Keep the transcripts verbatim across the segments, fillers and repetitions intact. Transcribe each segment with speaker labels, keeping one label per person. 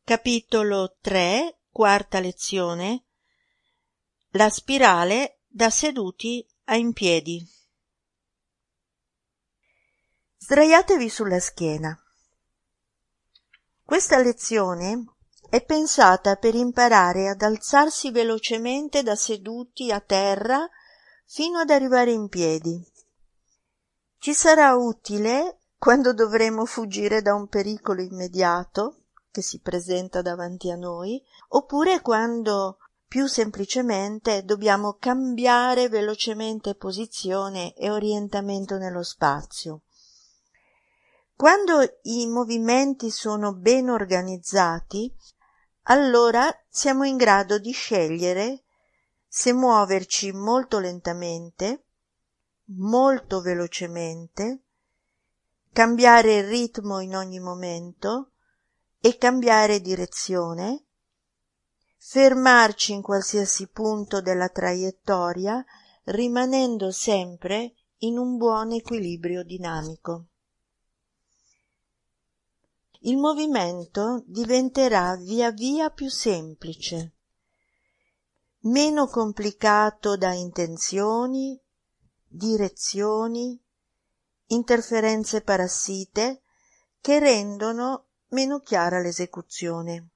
Speaker 1: Capitolo tre, quarta lezione. La spirale da seduti a in piedi. Sdraiatevi sulla schiena. Questa lezione è pensata per imparare ad alzarsi velocemente da seduti a terra fino ad arrivare in piedi. Ci sarà utile quando dovremo fuggire da un pericolo immediato che si presenta davanti a noi, oppure quando più semplicemente dobbiamo cambiare velocemente posizione e orientamento nello spazio. Quando i movimenti sono ben organizzati, allora siamo in grado di scegliere se muoverci molto lentamente, molto velocemente, cambiare il ritmo in ogni momento e cambiare direzione, fermarci in qualsiasi punto della traiettoria, rimanendo sempre in un buon equilibrio dinamico. Il movimento diventerà via via più semplice, meno complicato da intenzioni, direzioni, interferenze parassite che rendono meno chiara l'esecuzione.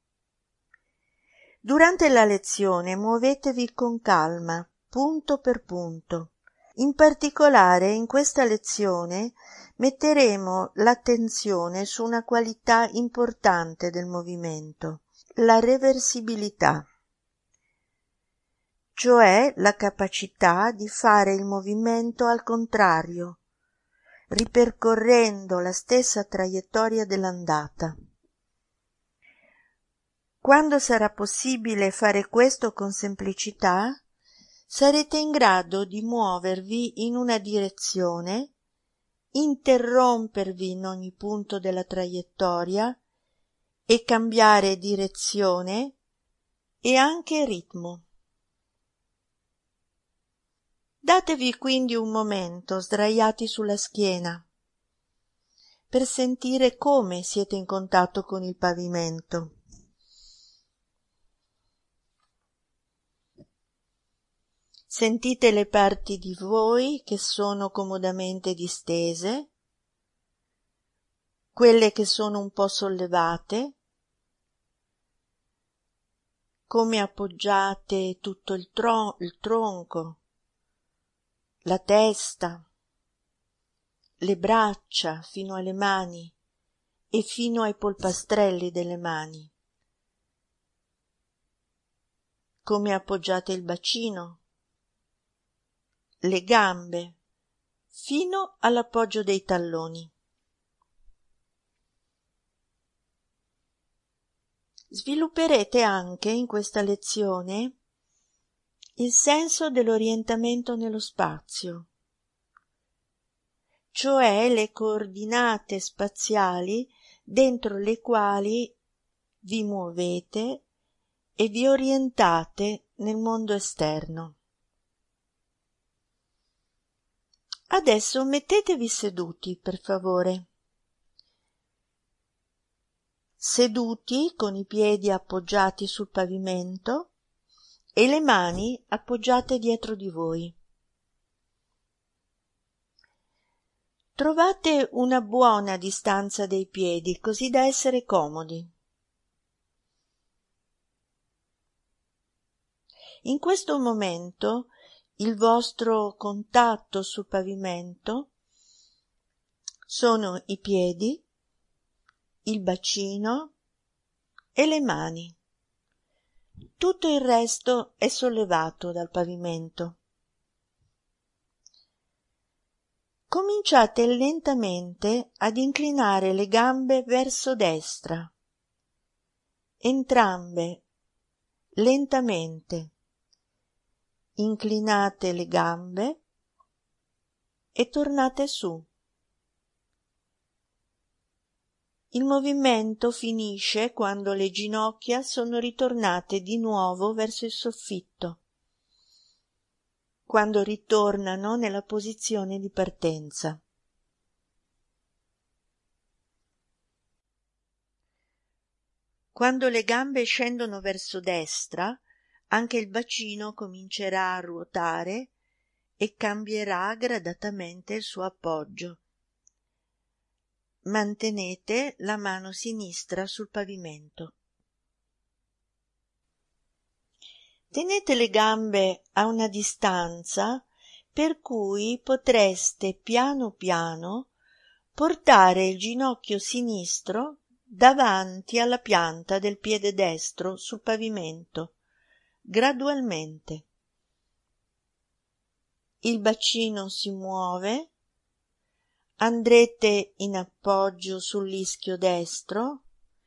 Speaker 1: Durante la lezione muovetevi con calma, punto per punto. In particolare in questa lezione metteremo l'attenzione su una qualità importante del movimento, la reversibilità, cioè la capacità di fare il movimento al contrario, ripercorrendo la stessa traiettoria dell'andata. Quando sarà possibile fare questo con semplicità, sarete in grado di muovervi in una direzione, interrompervi in ogni punto della traiettoria e cambiare direzione e anche ritmo. Datevi quindi un momento sdraiati sulla schiena per sentire come siete in contatto con il pavimento. Sentite le parti di voi che sono comodamente distese, quelle che sono un po' sollevate, come appoggiate tutto il, tron- il tronco, la testa, le braccia fino alle mani e fino ai polpastrelli delle mani, come appoggiate il bacino, le gambe fino all'appoggio dei talloni. Svilupperete anche in questa lezione il senso dell'orientamento nello spazio, cioè le coordinate spaziali dentro le quali vi muovete e vi orientate nel mondo esterno. Adesso mettetevi seduti, per favore. Seduti con i piedi appoggiati sul pavimento e le mani appoggiate dietro di voi. Trovate una buona distanza dei piedi, così da essere comodi. In questo momento il vostro contatto sul pavimento sono i piedi, il bacino e le mani. Tutto il resto è sollevato dal pavimento. Cominciate lentamente ad inclinare le gambe verso destra, entrambe, lentamente. Inclinate le gambe e tornate su. Il movimento finisce quando le ginocchia sono ritornate di nuovo verso il soffitto, quando ritornano nella posizione di partenza. Quando le gambe scendono verso destra, anche il bacino comincerà a ruotare e cambierà gradatamente il suo appoggio. Mantenete la mano sinistra sul pavimento. Tenete le gambe a una distanza per cui potreste piano piano portare il ginocchio sinistro davanti alla pianta del piede destro sul pavimento, gradualmente. Il bacino si muove, andrete in appoggio sull'ischio destro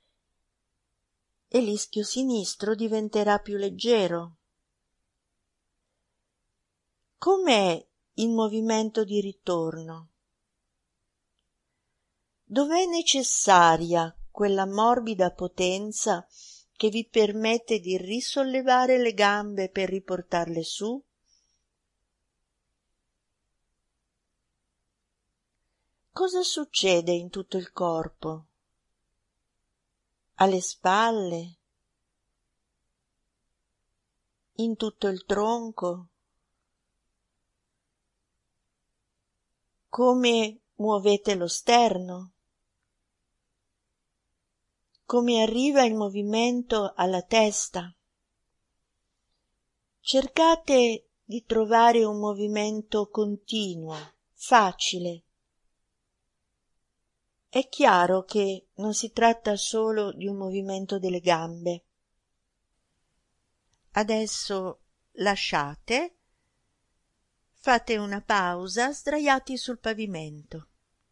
Speaker 1: e l'ischio sinistro diventerà più leggero. Com'è il movimento di ritorno? Dov'è necessaria quella morbida potenza che vi permette di risollevare le gambe per riportarle su? Cosa succede in tutto il corpo? Alle spalle? In tutto il tronco? Come muovete lo sterno? Come arriva il movimento alla testa? Cercate di trovare un movimento continuo, facile. È chiaro che non si tratta solo di un movimento delle gambe. Adesso lasciate, fate una pausa sdraiati sul pavimento.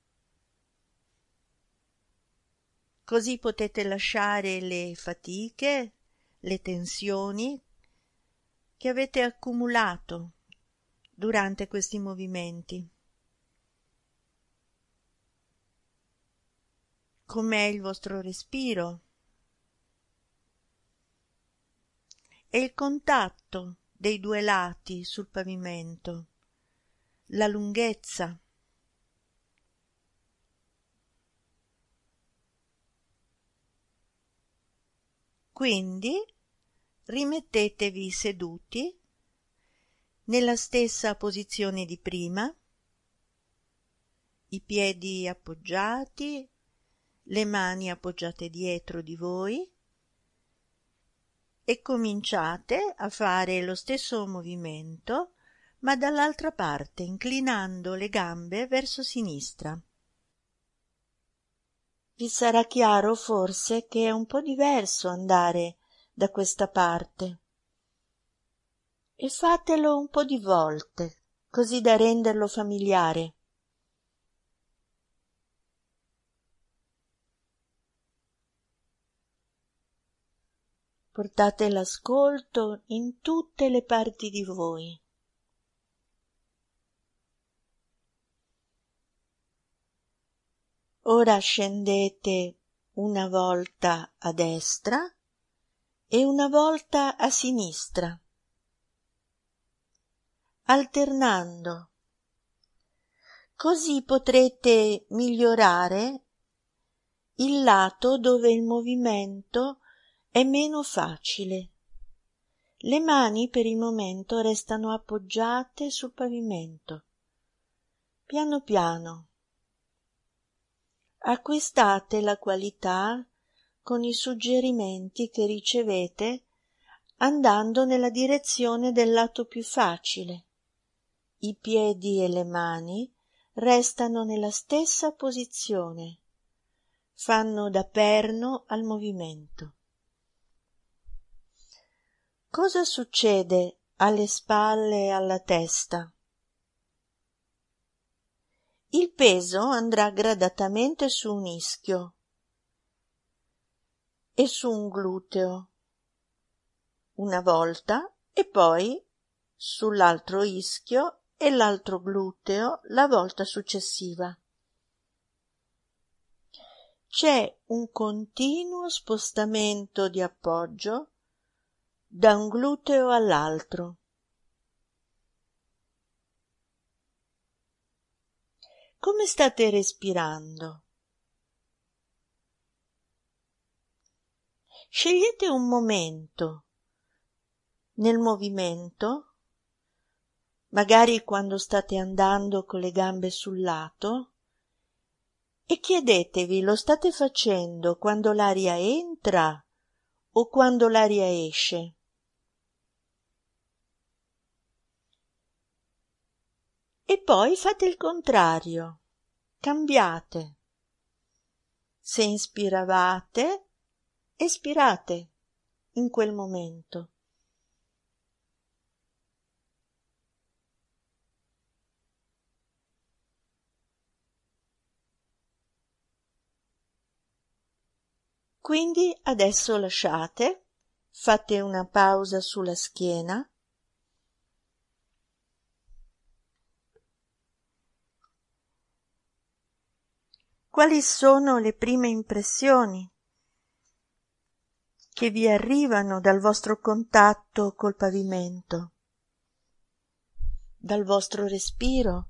Speaker 1: Così potete lasciare le fatiche, le tensioni che avete accumulato durante questi movimenti. Com'è il vostro respiro? E il contatto dei due lati sul pavimento, la lunghezza. Quindi rimettetevi seduti nella stessa posizione di prima, i piedi appoggiati, le mani appoggiate dietro di voi, e cominciate a fare lo stesso movimento ma dall'altra parte, inclinando le gambe verso sinistra. Vi sarà chiaro forse che è un po' diverso andare da questa parte, e fatelo un po' di volte, così da renderlo familiare. Portate l'ascolto in tutte le parti di voi. Ora scendete una volta a destra e una volta a sinistra, alternando. Così potrete migliorare il lato dove il movimento è meno facile. Le mani per il momento restano appoggiate sul pavimento. Piano piano acquistate la qualità con i suggerimenti che ricevete andando nella direzione del lato più facile. I piedi e le mani restano nella stessa posizione, fanno da perno al movimento. Cosa succede alle spalle e alla testa? Il peso andrà gradatamente su un ischio e su un gluteo una volta e poi sull'altro ischio e l'altro gluteo la volta successiva. C'è un continuo spostamento di appoggio da un gluteo all'altro. Come state respirando? Scegliete un momento nel movimento, magari quando state andando con le gambe sul lato, e chiedetevi: lo state facendo quando l'aria entra o quando l'aria esce? E poi fate il contrario, cambiate. Se inspiravate, espirate in quel momento. Quindi adesso lasciate, fate una pausa sulla schiena. Quali sono le prime impressioni che vi arrivano dal vostro contatto col pavimento, dal vostro respiro?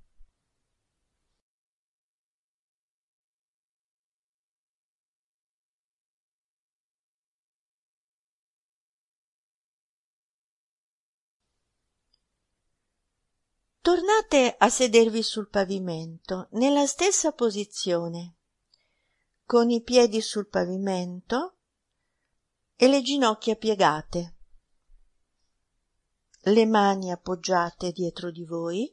Speaker 1: Tornate a sedervi sul pavimento, nella stessa posizione, con i piedi sul pavimento e le ginocchia piegate, le mani appoggiate dietro di voi,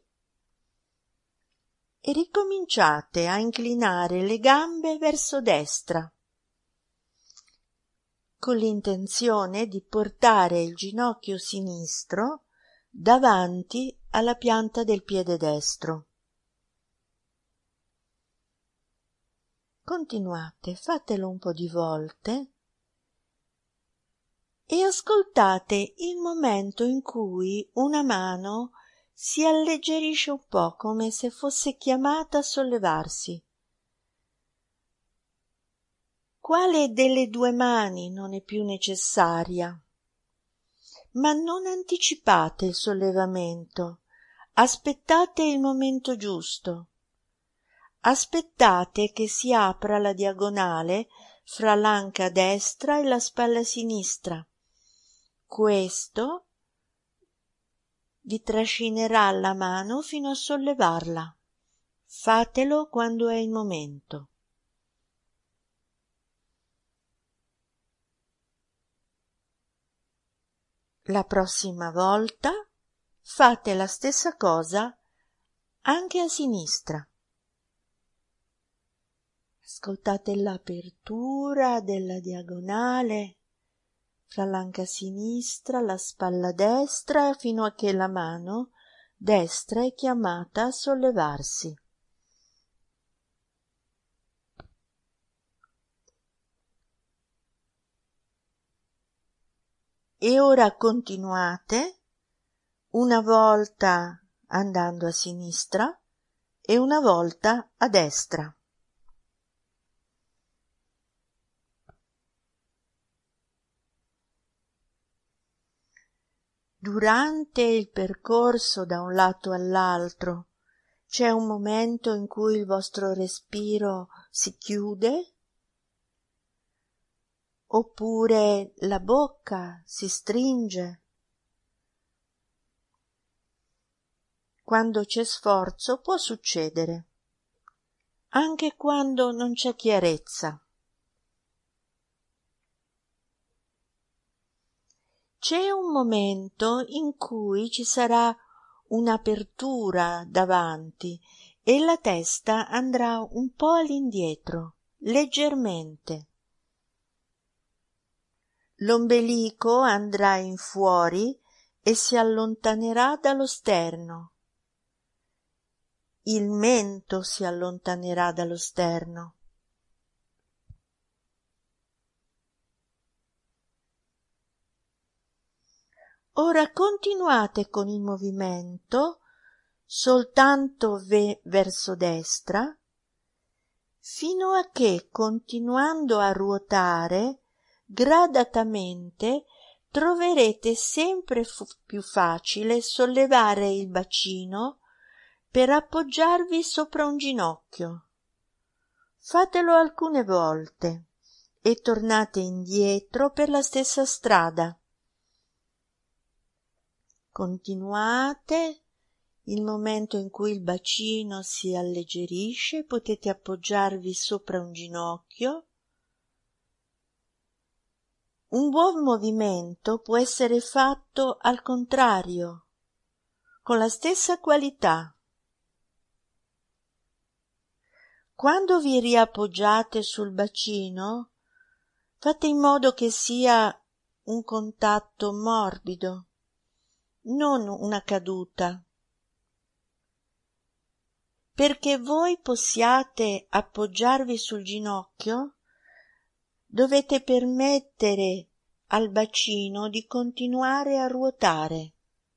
Speaker 1: e ricominciate a inclinare le gambe verso destra, con l'intenzione di portare il ginocchio sinistro davanti alla pianta del piede destro. Continuate, fatelo un po' di volte e ascoltate il momento in cui una mano si alleggerisce un po', come se fosse chiamata a sollevarsi. Quale delle due mani non è più necessaria? Ma non anticipate il sollevamento, aspettate il momento giusto. Aspettate che si apra la diagonale fra l'anca destra e la spalla sinistra. Questo vi trascinerà la mano fino a sollevarla. Fatelo quando è il momento. La prossima volta fate la stessa cosa anche a sinistra. Ascoltate l'apertura della diagonale fra l'anca sinistra e la spalla destra fino a che la mano destra è chiamata a sollevarsi. E ora continuate, una volta andando a sinistra e una volta a destra. Durante il percorso da un lato all'altro c'è un momento in cui il vostro respiro si chiude, oppure la bocca si stringe. Quando c'è sforzo può succedere, anche quando non c'è chiarezza. C'è un momento in cui ci sarà un'apertura davanti e la testa andrà un po' all'indietro, leggermente. L'ombelico andrà in fuori e si allontanerà dallo sterno. Il mento si allontanerà dallo sterno. Ora continuate con il movimento soltanto ve- verso destra, fino a che, continuando a ruotare, gradatamente troverete sempre fu- più facile sollevare il bacino per appoggiarvi sopra un ginocchio. Fatelo alcune volte e tornate indietro per la stessa strada. Continuate. Il momento in cui il bacino si alleggerisce, potete appoggiarvi sopra un ginocchio. Un buon movimento può essere fatto al contrario, con la stessa qualità. Quando vi riappoggiate sul bacino, fate in modo che sia un contatto morbido, non una caduta. Perché voi possiate appoggiarvi sul ginocchio, dovete permettere al bacino di continuare a ruotare.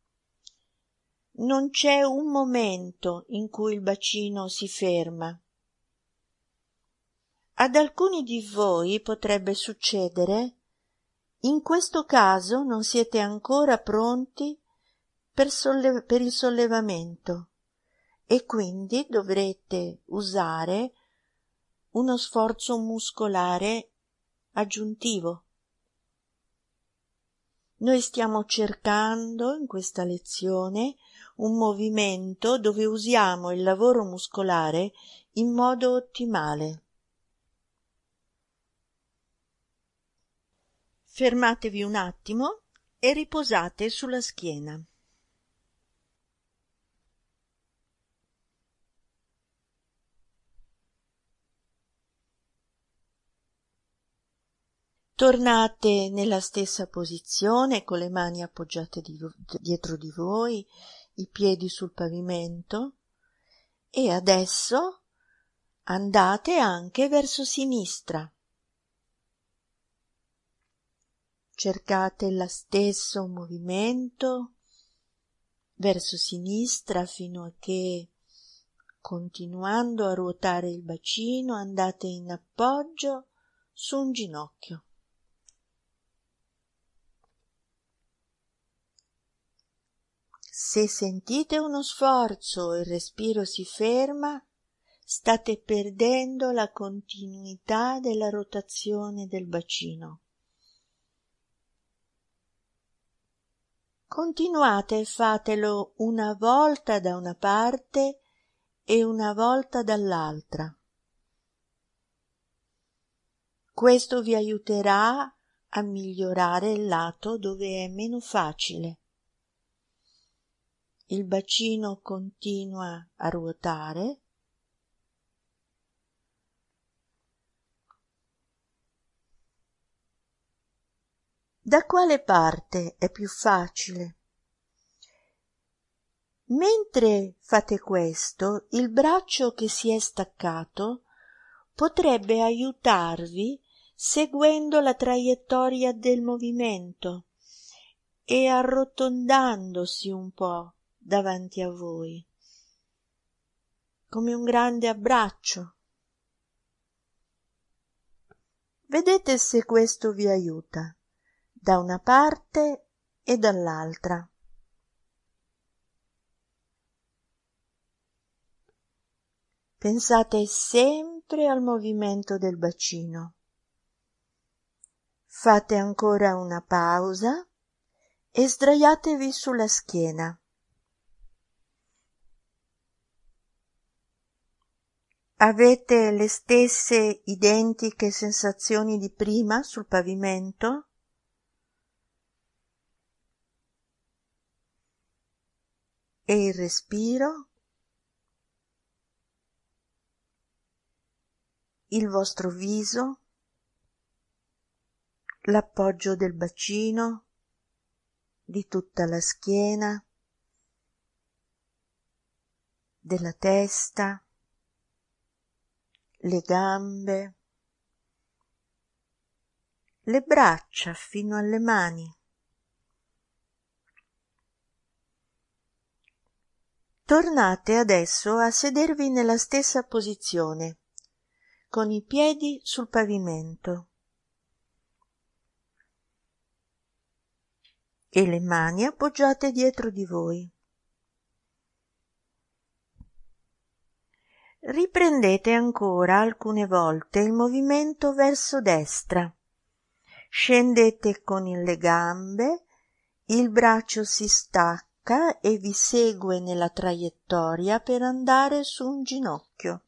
Speaker 1: Non c'è un momento in cui il bacino si ferma. Ad alcuni di voi potrebbe succedere, in questo caso non siete ancora pronti per, solle- per il sollevamento e quindi dovrete usare uno sforzo muscolare aggiuntivo. Noi stiamo cercando in questa lezione un movimento dove usiamo il lavoro muscolare in modo ottimale. Fermatevi un attimo e riposate sulla schiena. Tornate nella stessa posizione con le mani appoggiate di, dietro di voi, i piedi sul pavimento e adesso andate anche verso sinistra. Cercate lo stesso movimento verso sinistra fino a che, continuando a ruotare il bacino, andate in appoggio su un ginocchio. Se sentite uno sforzo e il respiro si ferma, state perdendo la continuità della rotazione del bacino. Continuate e fatelo una volta da una parte e una volta dall'altra. Questo vi aiuterà a migliorare il lato dove è meno facile. Il bacino continua a ruotare. Da quale parte è più facile? Mentre fate questo, il braccio che si è staccato potrebbe aiutarvi seguendo la traiettoria del movimento e arrotondandosi un po' davanti a voi, come un grande abbraccio. Vedete se questo vi aiuta, da una parte e dall'altra. Pensate sempre al movimento del bacino. Fate ancora una pausa e sdraiatevi sulla schiena. Avete le stesse identiche sensazioni di prima sul pavimento? E il respiro? Il vostro viso? L'appoggio del bacino? Di tutta la schiena? Della testa? Le gambe? Le braccia fino alle mani? Tornate adesso a sedervi nella stessa posizione, con i piedi sul pavimento e le mani appoggiate dietro di voi. Riprendete ancora alcune volte il movimento verso destra. Scendete con le gambe, il braccio si stacca e vi segue nella traiettoria per andare su un ginocchio.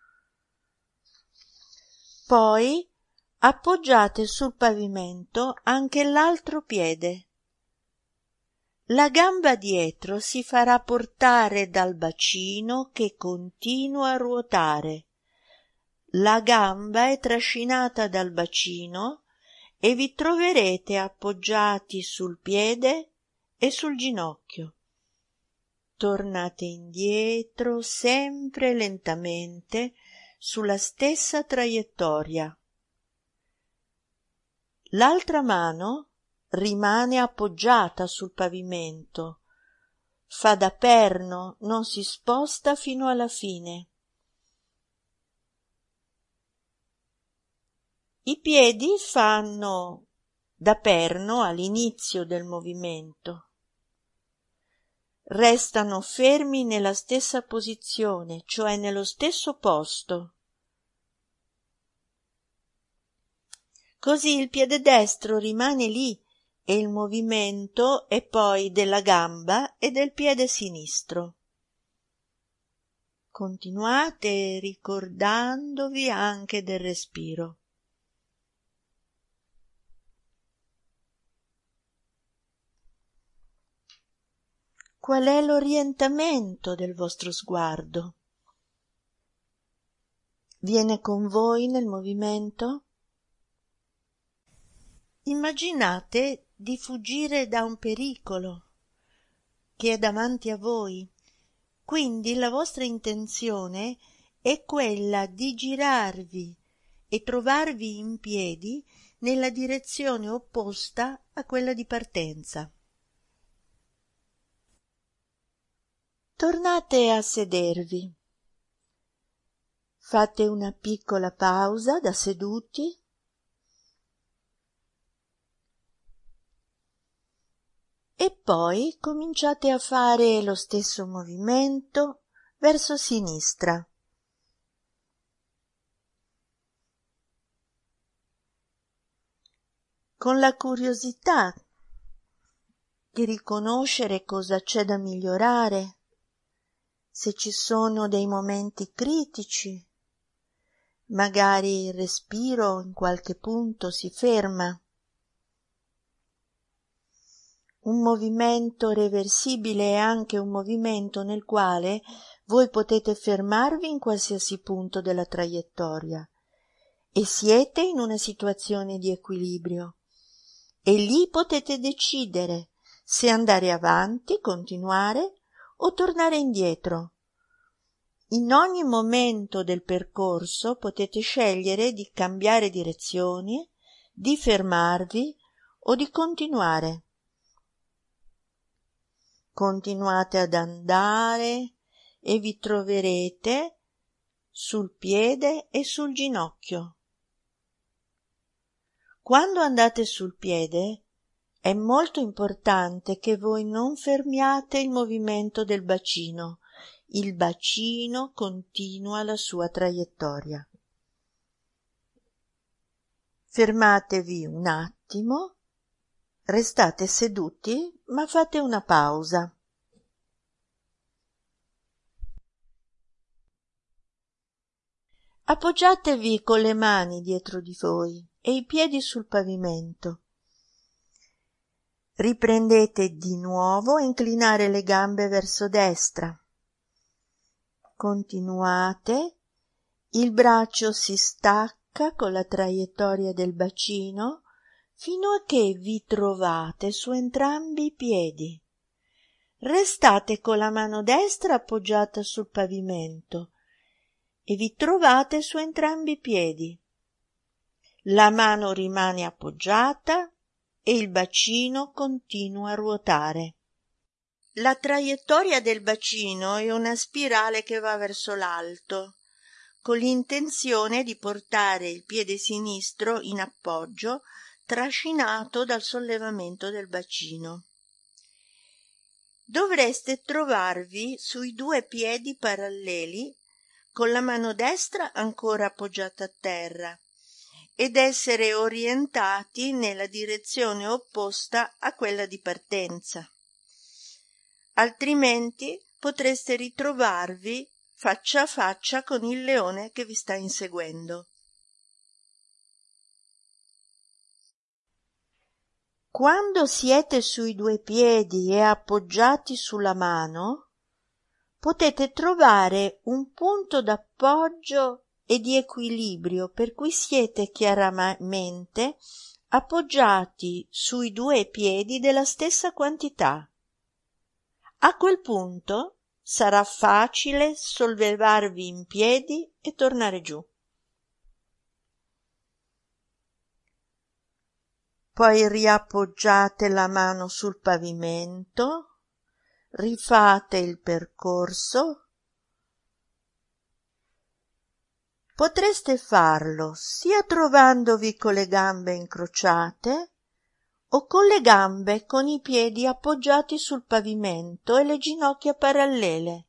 Speaker 1: Poi appoggiate sul pavimento anche l'altro piede. La gamba dietro si farà portare dal bacino che continua a ruotare. La gamba è trascinata dal bacino e vi troverete appoggiati sul piede e sul ginocchio. Tornate indietro sempre lentamente sulla stessa traiettoria. L'altra mano rimane appoggiata sul pavimento, fa da perno, non si sposta fino alla fine. I piedi fanno da perno all'inizio del movimento. Restano fermi nella stessa posizione, cioè nello stesso posto. Così il piede destro rimane lì e il movimento è poi della gamba e del piede sinistro. Continuate ricordandovi anche del respiro. Qual è l'orientamento del vostro sguardo? Viene con voi nel movimento? Immaginate di fuggire da un pericolo che è davanti a voi, quindi la vostra intenzione è quella di girarvi e trovarvi in piedi nella direzione opposta a quella di partenza. Tornate a sedervi. Fate una piccola pausa da seduti. E poi cominciate a fare lo stesso movimento verso sinistra. Con la curiosità di riconoscere cosa c'è da migliorare, se ci sono dei momenti critici, magari il respiro in qualche punto si ferma. Un movimento reversibile è anche un movimento nel quale voi potete fermarvi in qualsiasi punto della traiettoria e siete in una situazione di equilibrio e lì potete decidere se andare avanti, continuare o tornare indietro. In ogni momento del percorso potete scegliere di cambiare direzione, di fermarvi o di continuare. Continuate ad andare e vi troverete sul piede e sul ginocchio. Quando andate sul piede è molto importante che voi non fermiate il movimento del bacino. Il bacino continua la sua traiettoria. Fermatevi un attimo. Restate seduti, ma fate una pausa. Appoggiatevi con le mani dietro di voi e i piedi sul pavimento. Riprendete di nuovo a inclinare le gambe verso destra. Continuate, il braccio si stacca con la traiettoria del bacino fino a che vi trovate su entrambi i piedi. Restate con la mano destra appoggiata sul pavimento e vi trovate su entrambi i piedi. La mano rimane appoggiata e il bacino continua a ruotare. La traiettoria del bacino è una spirale che va verso l'alto, con l'intenzione di portare il piede sinistro in appoggio trascinato dal sollevamento del bacino. Dovreste trovarvi sui due piedi paralleli con la mano destra ancora appoggiata a terra ed essere orientati nella direzione opposta a quella di partenza. Altrimenti potreste ritrovarvi faccia a faccia con il leone che vi sta inseguendo. Quando siete sui due piedi e appoggiati sulla mano, potete trovare un punto d'appoggio e di equilibrio per cui siete chiaramente appoggiati sui due piedi della stessa quantità. A quel punto sarà facile sollevarvi in piedi e tornare giù. Poi riappoggiate la mano sul pavimento, rifate il percorso. Potreste farlo sia trovandovi con le gambe incrociate o con le gambe con i piedi appoggiati sul pavimento e le ginocchia parallele.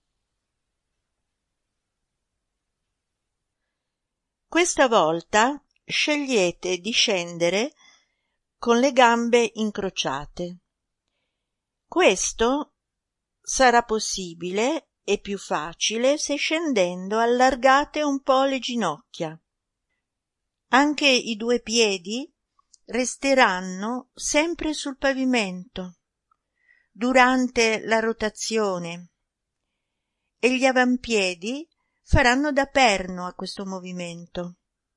Speaker 1: Questa volta scegliete di scendere con le gambe incrociate. Questo sarà possibile e più facile se scendendo allargate un po' le ginocchia. Anche i due piedi resteranno sempre sul pavimento durante la rotazione e gli avampiedi faranno da perno a questo movimento.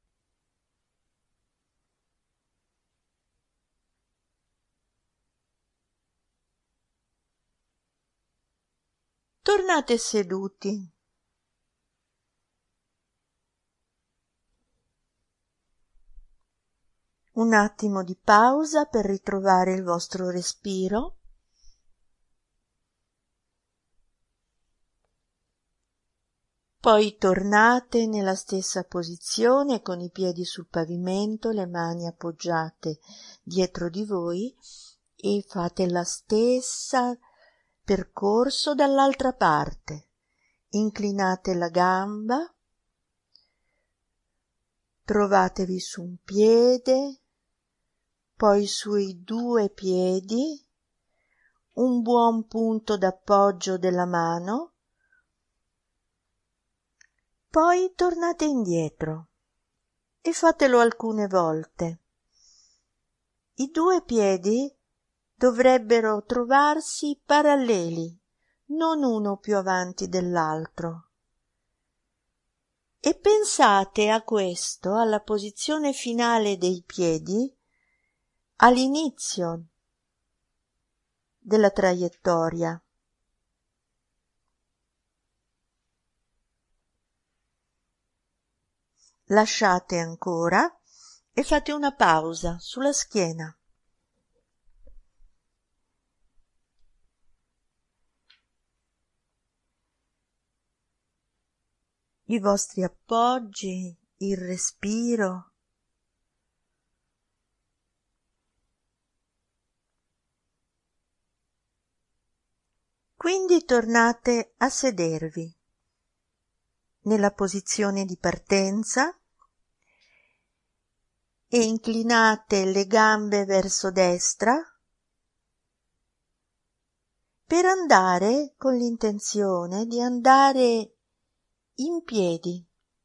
Speaker 1: Tornate seduti. Un attimo di pausa per ritrovare il vostro respiro. Poi tornate nella stessa posizione con i piedi sul pavimento, le mani appoggiate dietro di voi e fate la stessa percorso dall'altra parte. Inclinate la gamba, trovatevi su un piede, poi sui due piedi, un buon punto d'appoggio della mano, poi tornate indietro e fatelo alcune volte. I due piedi dovrebbero trovarsi paralleli, non uno più avanti dell'altro. E pensate a questo, alla posizione finale dei piedi, all'inizio della traiettoria. Lasciate ancora e fate una pausa sulla schiena. I vostri appoggi, il respiro. Quindi tornate a sedervi nella posizione di partenza e inclinate le gambe verso destra per andare con l'intenzione di andare in piedi.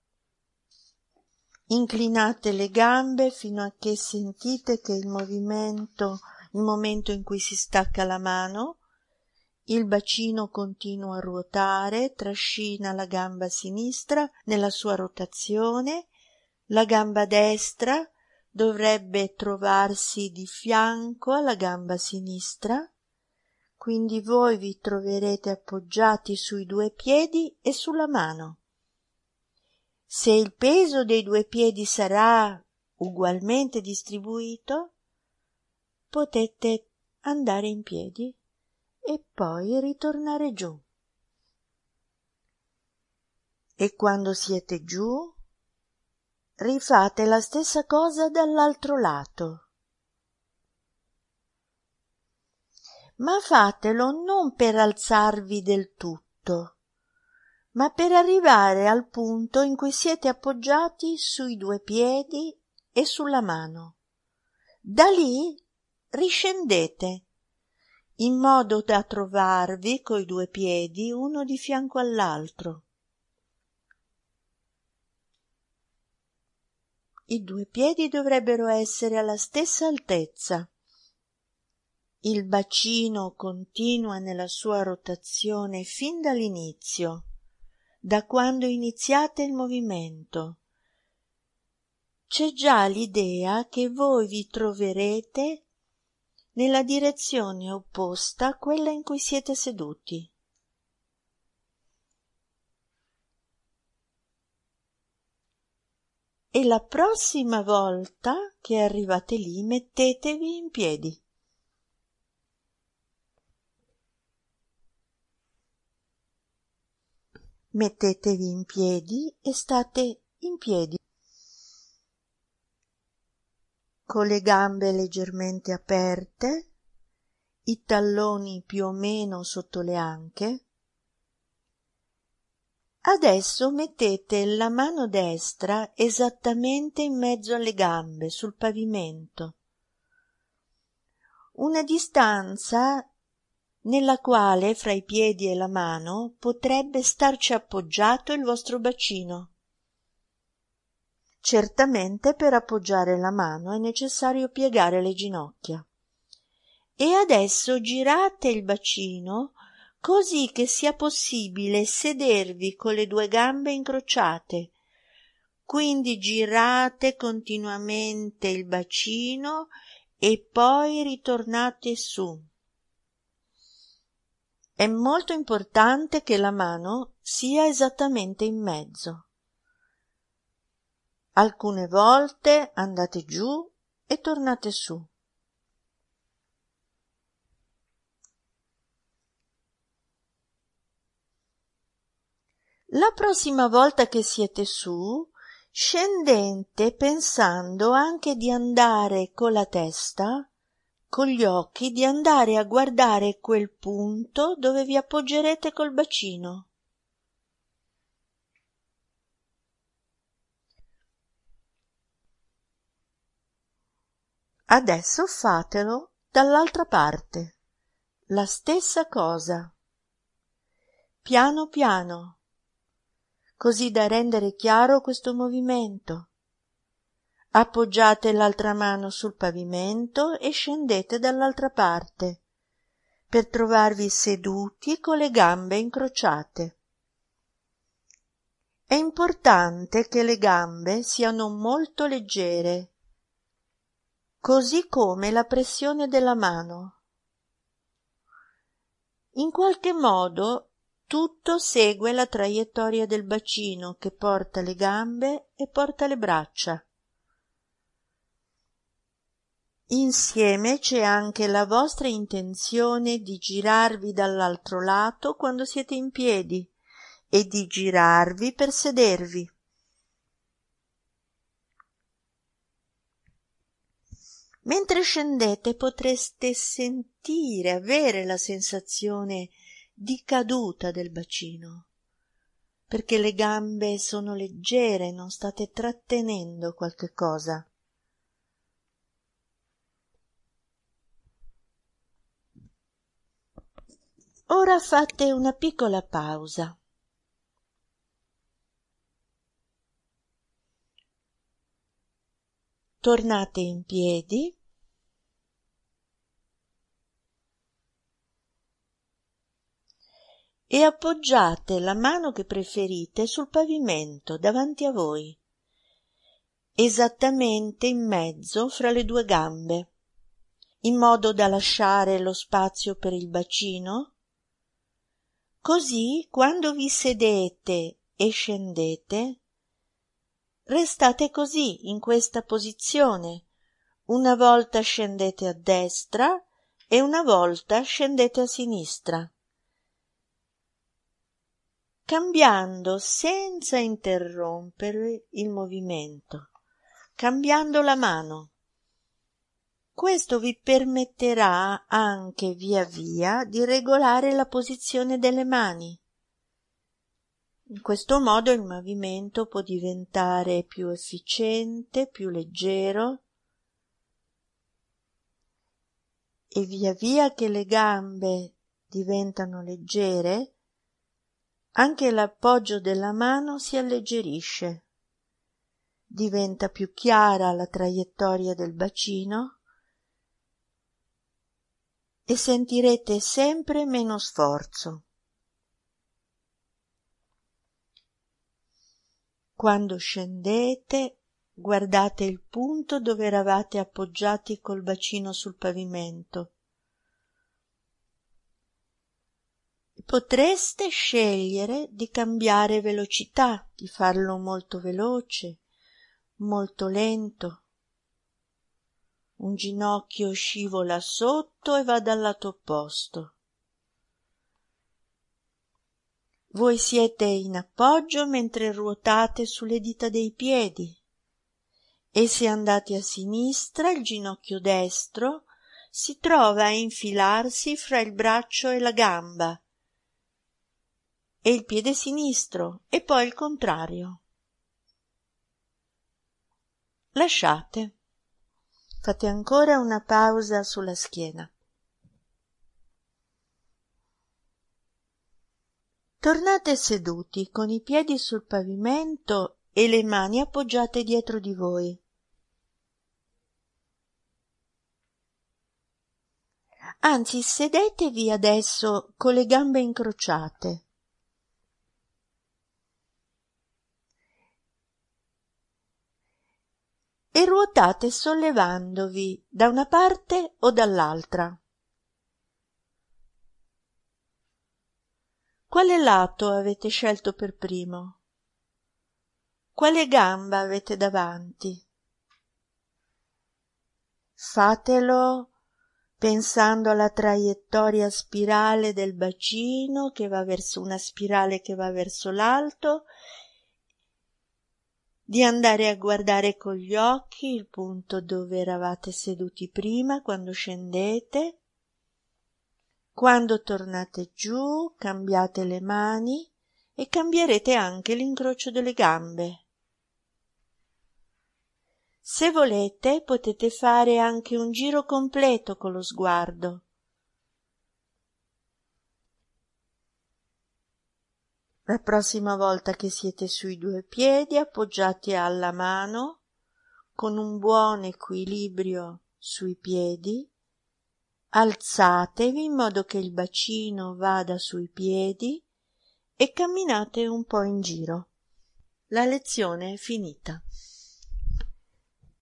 Speaker 1: Inclinate le gambe fino a che sentite che il movimento, il momento in cui si stacca la mano, il bacino continua a ruotare, trascina la gamba sinistra nella sua rotazione, la gamba destra dovrebbe trovarsi di fianco alla gamba sinistra, quindi voi vi troverete appoggiati sui due piedi e sulla mano. Se il peso dei due piedi sarà ugualmente distribuito, potete andare in piedi e poi ritornare giù. E quando siete giù, rifate la stessa cosa dall'altro lato. Ma fatelo non per alzarvi del tutto, ma per arrivare al punto in cui siete appoggiati sui due piedi e sulla mano. Da lì riscendete, in modo da trovarvi coi due piedi uno di fianco all'altro. I due piedi dovrebbero essere alla stessa altezza. Il bacino continua nella sua rotazione fin dall'inizio, da quando iniziate il movimento. C'è già l'idea che voi vi troverete nella direzione opposta a quella in cui siete seduti. E la prossima volta che arrivate lì, mettetevi in piedi. Mettetevi in piedi e state in piedi, con le gambe leggermente aperte, i talloni più o meno sotto le anche. Adesso mettete la mano destra esattamente in mezzo alle gambe, sul pavimento, una distanza nella quale fra i piedi e la mano potrebbe starci appoggiato il vostro bacino. Certamente per appoggiare la mano è necessario piegare le ginocchia. E adesso girate il bacino così che sia possibile sedervi con le due gambe incrociate. Quindi girate continuamente il bacino e poi ritornate su. È molto importante che la mano sia esattamente in mezzo. Alcune volte andate giù e tornate su. La prossima volta che siete su, scendete pensando anche di andare con la testa, con gli occhi, di andare a guardare quel punto dove vi appoggerete col bacino. Adesso fatelo dall'altra parte, la stessa cosa, piano piano, così da rendere chiaro questo movimento. Appoggiate l'altra mano sul pavimento e scendete dall'altra parte, per trovarvi seduti con le gambe incrociate. È importante che le gambe siano molto leggere, così come la pressione della mano. In qualche modo tutto segue la traiettoria del bacino che porta le gambe e porta le braccia. Insieme c'è anche la vostra intenzione di girarvi dall'altro lato quando siete in piedi e di girarvi per sedervi. Mentre scendete potreste sentire, avere la sensazione di caduta del bacino, perché le gambe sono leggere, non state trattenendo qualche cosa. Ora fate una piccola pausa. Tornate in piedi. E appoggiate la mano che preferite sul pavimento davanti a voi, esattamente in mezzo fra le due gambe, in modo da lasciare lo spazio per il bacino. Così, quando vi sedete e scendete, restate così, in questa posizione. Una volta scendete a destra e una volta scendete a sinistra, cambiando senza interrompere il movimento, cambiando la mano. Questo vi permetterà anche via via di regolare la posizione delle mani. In questo modo il movimento può diventare più efficiente, più leggero, e via via che le gambe diventano leggere, anche l'appoggio della mano si alleggerisce, diventa più chiara la traiettoria del bacino e sentirete sempre meno sforzo. Quando scendete, guardate il punto dove eravate appoggiati col bacino sul pavimento. Potreste scegliere di cambiare velocità, di farlo molto veloce, molto lento. Un ginocchio scivola sotto e va dal lato opposto. Voi siete in appoggio mentre ruotate sulle dita dei piedi e se andate a sinistra il ginocchio destro si trova a infilarsi fra il braccio e la gamba e il piede sinistro e poi il contrario. Lasciate. Fate ancora una pausa sulla schiena. Tornate seduti con i piedi sul pavimento e le mani appoggiate dietro di voi. Anzi, sedetevi adesso con le gambe incrociate. E ruotate sollevandovi da una parte o dall'altra. Quale lato avete scelto per primo? Quale gamba avete davanti? Fatelo pensando alla traiettoria spirale del bacino che va verso una spirale che va verso l'alto, di andare a guardare con gli occhi il punto dove eravate seduti prima quando scendete. Quando tornate giù, cambiate le mani e cambierete anche l'incrocio delle gambe. Se volete, potete fare anche un giro completo con lo sguardo. La prossima volta che siete sui due piedi, appoggiati alla mano, con un buon equilibrio sui piedi, alzatevi in modo che il bacino vada sui piedi e camminate un po' in giro. La lezione è finita.